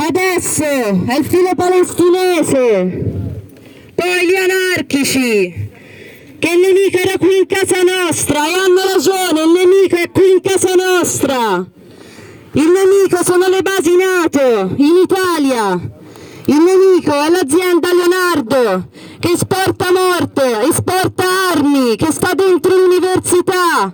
Adesso è il filo palestinese, poi gli anarchici, che il nemico era qui in casa nostra, e hanno ragione, il nemico è qui in casa nostra. Il nemico sono le basi NATO in Italia, il nemico è l'azienda Leonardo che esporta morte, esporta armi, che sta dentro l'università.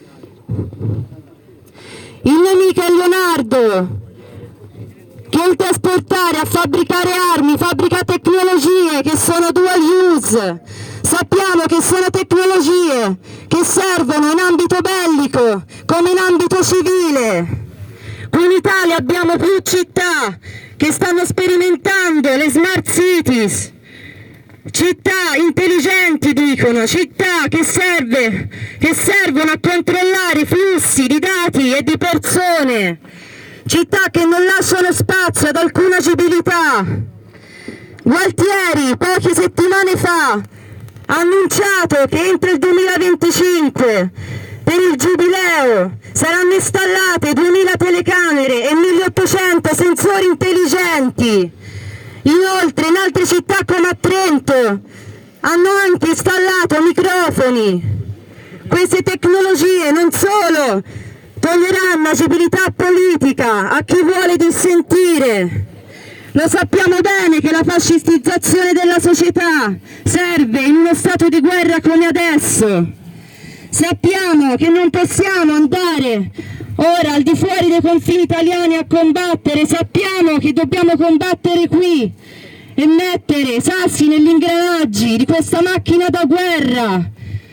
Il nemico è Leonardo che oltre a esportare, a fabbricare armi, fabbrica tecnologie che sono dual use. Sappiamo che sono tecnologie che servono in ambito bellico come in ambito civile. Qui in Italia abbiamo più città che stanno sperimentando le smart cities, città intelligenti dicono, città che servono a controllare i flussi di dati e di persone, città che non lasciano spazio ad alcuna agibilità. Gualtieri poche settimane fa ha annunciato che entro il 2025 per il giubileo saranno installate 2000 telecamere e 1800 sensori intelligenti. Inoltre in altre città come a Trento hanno anche installato microfoni. Queste tecnologie non solo toglieranno agibilità politica a chi vuole dissentire. Lo sappiamo bene che la fascistizzazione della società serve in uno stato di guerra come adesso. Sappiamo che non possiamo andare ora al di fuori dei confini italiani a combattere, sappiamo che dobbiamo combattere qui e mettere sassi negli ingranaggi di questa macchina da guerra.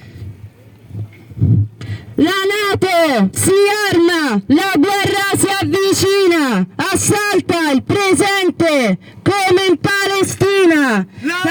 La NATO si arma, la guerra si avvicina, assalta il presente come in Palestina.